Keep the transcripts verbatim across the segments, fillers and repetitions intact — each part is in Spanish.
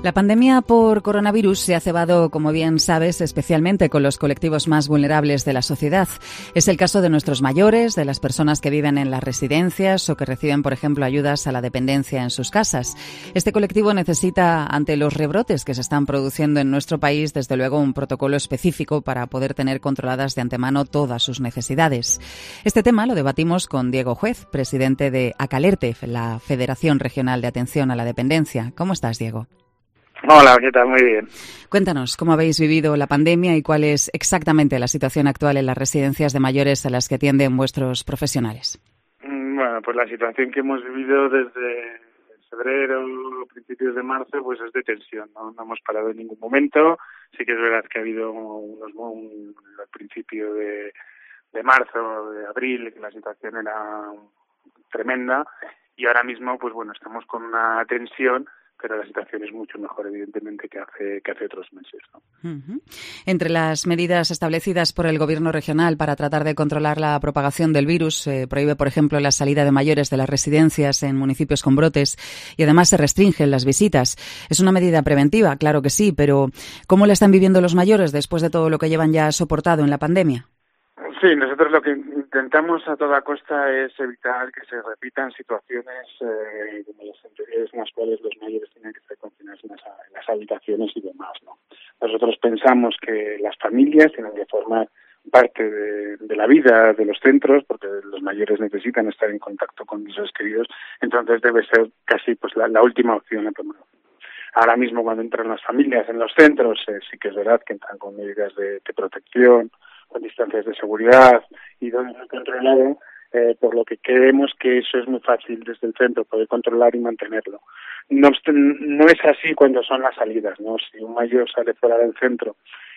La pandemia por coronavirus se ha cebado, como bien sabes, especialmente con los colectivos más vulnerables de la sociedad. Es el caso de nuestros mayores, de las personas que viven en las residencias o que reciben, por ejemplo, ayudas a la dependencia en sus casas. Este colectivo necesita, ante los rebrotes que se están produciendo en nuestro país, desde luego un protocolo específico para poder tener controladas de antemano todas sus necesidades. Este tema lo debatimos con Diego Juez, presidente de Acalerte, la Federación Regional de Atención a la Dependencia. ¿Cómo estás, Diego? Hola, ¿qué tal? Muy bien. Cuéntanos, ¿cómo habéis vivido la pandemia y cuál es exactamente la situación actual en las residencias de mayores a las que atienden vuestros profesionales? Bueno, pues la situación que hemos vivido desde febrero, principios de marzo, pues es de tensión, ¿no? No hemos parado en ningún momento. Sí que es verdad que ha habido unos un, al principio de, de marzo, de abril, que la situación era tremenda y ahora mismo, pues bueno, estamos con una tensión, pero la situación es mucho mejor, evidentemente, que hace que hace otros meses, ¿no? Uh-huh. Entre las medidas establecidas por el Gobierno regional para tratar de controlar la propagación del virus, se eh, prohíbe, por ejemplo, la salida de mayores de las residencias en municipios con brotes y además se restringen las visitas. Es una medida preventiva, claro que sí, pero ¿cómo la están viviendo los mayores después de todo lo que llevan ya soportado en la pandemia? Sí, nosotros lo que intentamos a toda costa es evitar que se repitan situaciones eh, como las anteriores en las cuales los mayores tienen que estar confinados en las, en las habitaciones y demás, ¿no? Nosotros pensamos que las familias tienen que formar parte de, de la vida de los centros, porque los mayores necesitan estar en contacto con sus queridos, entonces debe ser casi pues la, la última opción, la primera opción. Ahora mismo cuando entran las familias en los centros, eh, sí que es verdad que entran con medidas de, de protección, con distancias de seguridad y donde no controlado, eh, por lo que creemos que eso es muy fácil desde el centro poder controlar y mantenerlo. No, no es así cuando son las salidas, ¿no? Si un mayor sale fuera del centro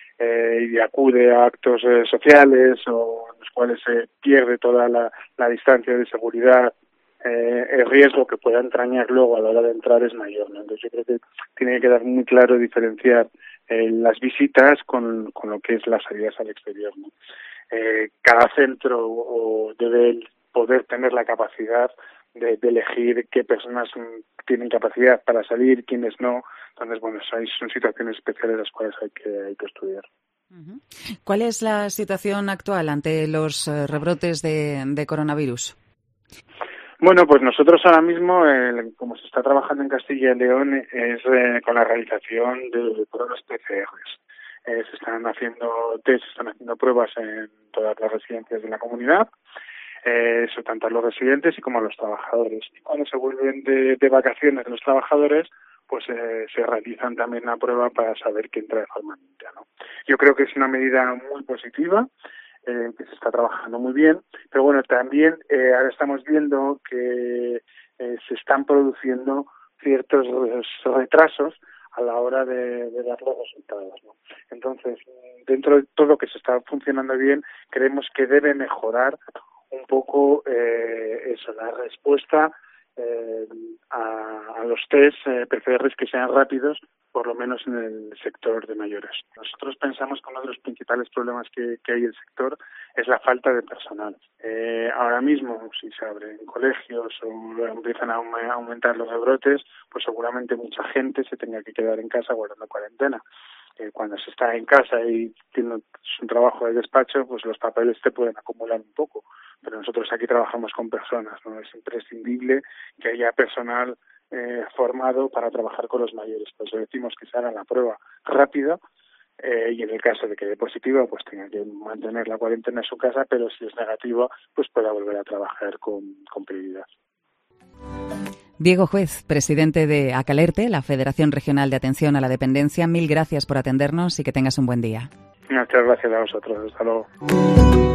eh, y acude a actos eh, sociales o en los cuales se pierde toda la, la distancia de seguridad, eh, el riesgo que pueda entrañar luego a la hora de entrar es mayor, ¿no? Entonces yo creo que tiene que quedar muy claro diferenciar eh, las visitas con, con lo que es las salidas al exterior, ¿no? Eh, cada centro o debe poder tener la capacidad de, de elegir qué personas tienen capacidad para salir, quiénes no. Entonces, bueno, son, son situaciones especiales las cuales hay que, hay que estudiar. Uh-huh. ¿Cuál es la situación actual ante los uh, rebrotes de, de coronavirus? Bueno, pues nosotros ahora mismo, eh, como se está trabajando en Castilla y León, es eh, con la realización de pruebas P C Rs. Eh, se están haciendo test, se están haciendo pruebas en todas las residencias de la comunidad, eh, eso tanto a los residentes y como a los trabajadores. Y cuando se vuelven de, de vacaciones los trabajadores, pues eh, se realizan también una prueba para saber quién trae forma limpia, ¿no? Yo creo que es una medida muy positiva, Eh, que se está trabajando muy bien, pero bueno, también eh, ahora estamos viendo que eh, se están produciendo ciertos retrasos a la hora de, de dar los resultados, ¿no? Entonces, dentro de todo lo que se está funcionando bien, creemos que debe mejorar un poco eh, eso, la respuesta eh, a, a los test eh, P C Rs que sean rápidos, por lo menos en el sector de mayores. Nosotros pensamos que uno de los principales problemas que, que hay en el sector es la falta de personal. Eh, ahora mismo, si se abren colegios o empiezan a aumentar los rebrotes, pues seguramente mucha gente se tenga que quedar en casa guardando cuarentena. Eh, cuando se está en casa y tiene un trabajo de despacho, pues los papeles te pueden acumular un poco. Pero nosotros aquí trabajamos con personas, ¿no? Es imprescindible que haya personal Eh, formado para trabajar con los mayores. Por eso decimos que se haga la prueba rápida eh, y en el caso de que dé positiva, pues tenga que mantener la cuarentena en su casa, pero si es negativa, pues pueda volver a trabajar con, con prioridad. Diego Juez, presidente de Acalerte, la Federación Regional de Atención a la Dependencia, mil gracias por atendernos y que tengas un buen día. Muchas gracias a vosotros. Hasta luego.